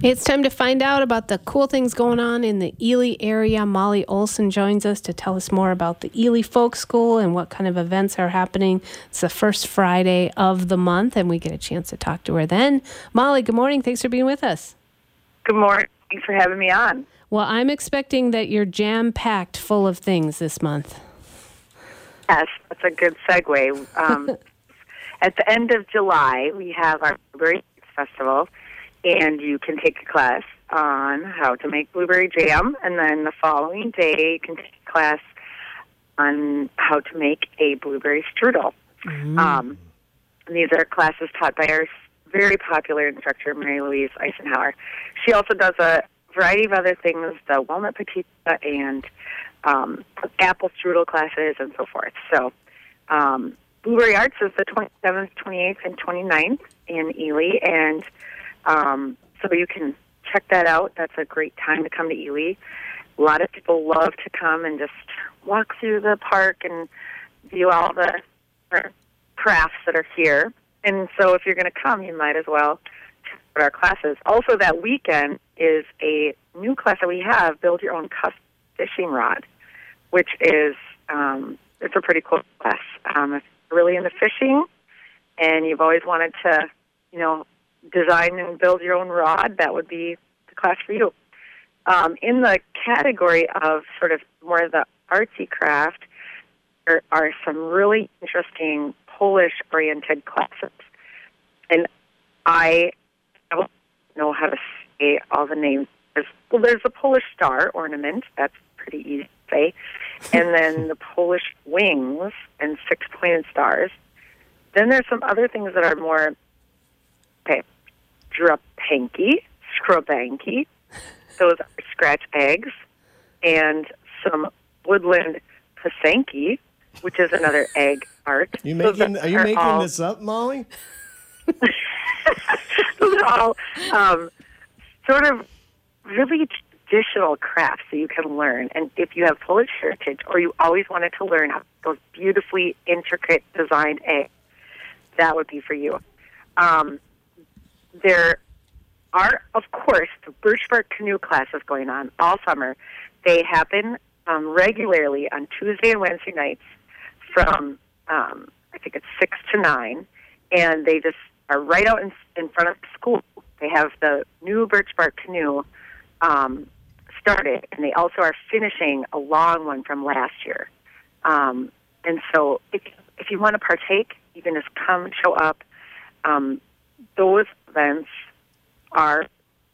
It's time to find out about the cool things going on in the Ely area. Molly Olson joins us to tell us more about the Ely Folk School and what kind of events are happening. It's the first Friday of the month, and we get a chance to talk to her then. Molly, good morning. Thanks for being with us. Good morning. Thanks for having me on. Well, I'm expecting that you're jam-packed full of things this month. Yes, that's a good segue. At the end of July, we have our Blueberry Festival, and you can take a class on how to make blueberry jam, and then the following day you can take a class on how to make a blueberry strudel. And these are classes taught by our very popular instructor, Mary Louise Eisenhower. She also does a variety of other things, the walnut patita and apple strudel classes and so forth. So Blueberry Arts is the 27th, 28th, and 29th in Ely, and so you can check that out. That's a great time to come to Ely. A lot of people love to come and just walk through the park and view all the crafts that are here. And so if you're going to come, you might as well check out our classes. Also, that weekend is a new class that we have, Build Your Own Custom Fishing Rod, which is it's a pretty cool class. If you're really into fishing and you've always wanted to, design and build your own rod, that would be the class for you. In the category of sort of more of the artsy craft, there are some really interesting Polish-oriented classes. And I don't know how to say all the names. There's the Polish star ornament. That's pretty easy to say. And then the Polish wings and six-pointed stars. Then there's some other things that are more, Skrabanki. Those are scratch eggs. And some woodland Pasanki, which is another egg art. Are you making this up, Molly? Those are all sort of really traditional crafts that you can learn. And if you have Polish heritage or you always wanted to learn how those beautifully intricate designed eggs, that would be for you. There are, of course, the birch bark canoe classes going on all summer. They happen regularly on Tuesday and Wednesday nights from, I think it's 6 to 9, and they just are right out in front of the school. They have the new birch bark canoe started, and they also are finishing a long one from last year. And so if you want to partake, you can just come and show up. Those events are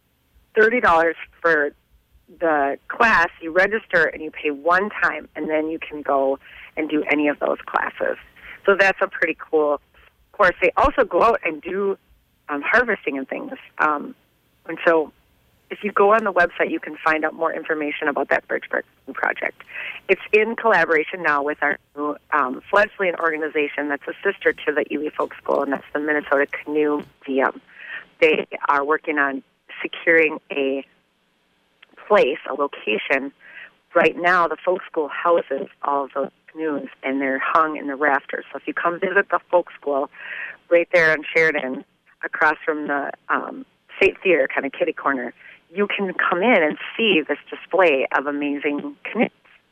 $30 for the class. You register and you pay one time, and then you can go and do any of those classes. So that's a pretty cool course. They also go out and do harvesting and things. And so if you go on the website, you can find out more information about that birch bark project. It's in collaboration now with our new fledgling organization that's a sister to the Ely Folk School, and that's the Minnesota Canoe Museum. They are working on securing a place, a location. Right now, the folk school houses all of those canoes, and they're hung in the rafters. So if you come visit the folk school right there on Sheridan, across from the State Theater, kind of kitty corner, you can come in and see this display of amazing canoes.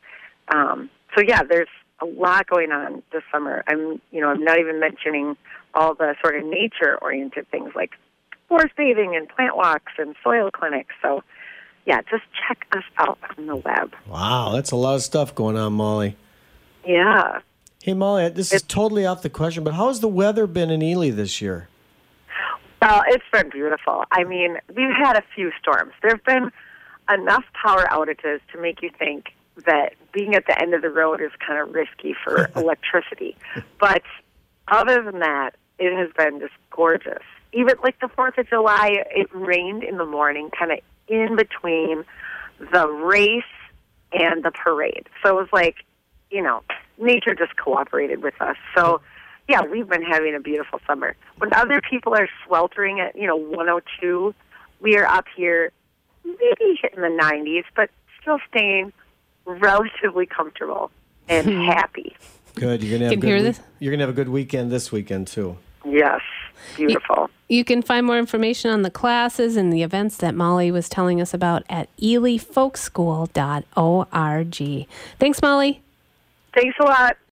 So yeah, there's a lot going on this summer. I'm not even mentioning all the sort of nature-oriented things like forest bathing and plant walks and soil clinics. So yeah, just check us out on the web. Wow, that's a lot of stuff going on, Molly. Yeah. Hey, Molly, this is totally off the question, but how has the weather been in Ely this year? Well, it's been beautiful. I mean, we've had a few storms. There have been enough power outages to make you think that being at the end of the road is kind of risky for electricity. But other than that, it has been just gorgeous. Even like the 4th of July, it rained in the morning, kind of in between the race and the parade. So it was like, nature just cooperated with us. So, yeah, we've been having a beautiful summer. When other people are sweltering at, 102, we are up here maybe hitting the 90s, but still staying relatively comfortable and happy. Good. You're gonna have a good weekend this weekend too. Yes. Beautiful. You can find more information on the classes and the events that Molly was telling us about at EelyFolkschool.org. Thanks, Molly. Thanks a lot.